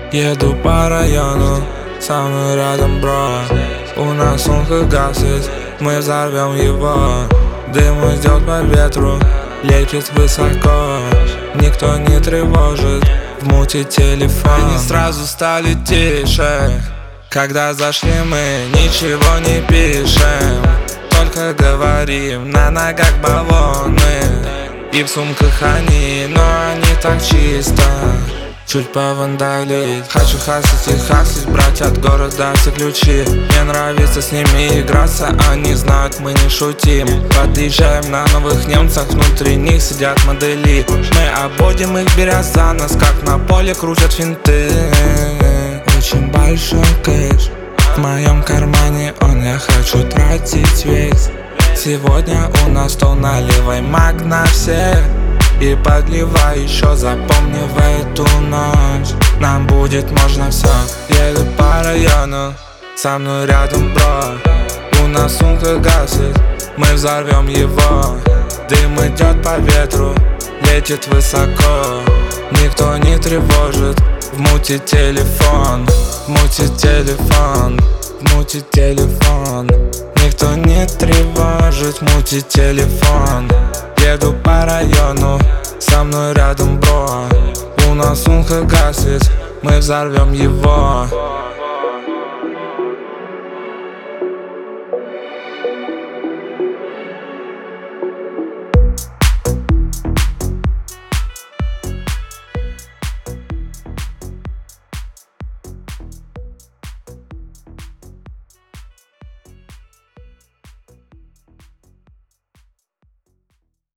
Еду по району, со мной рядом бро. У нас сумка гаснет, мы взорвем его. Дым идет по ветру, летит высоко. Никто не тревожит, в муте телефон. Они сразу стали тише, когда зашли мы, ничего не пишем, только говорим, на ногах баллоны. И в сумках они, но они так чисто, чуть повандалить. Хочу хаслить и хаслить, брать от города все ключи. Мне нравится с ними играться, они знают, мы не шутим. Подъезжаем на новых немцах, внутри них сидят модели. Мы обводим их, беря за нас, как на поле крутят финты. Очень большой кэш в моем кармане, я хочу тратить весь. Сегодня у нас то наливай маг на всех и подливай еще, запомни в эту ночь нам будет можно все. Еду по району, со мной рядом бро. У нас сумка гаснет, мы взорвем его. Дым идет по ветру, летит высоко. Никто не тревожит, в муте телефон, в муте телефон, в муте телефон. Никто не тревожит, мутит телефон. Еду по району, со мной рядом бро. У нас сумка гаснет, мы взорвем его.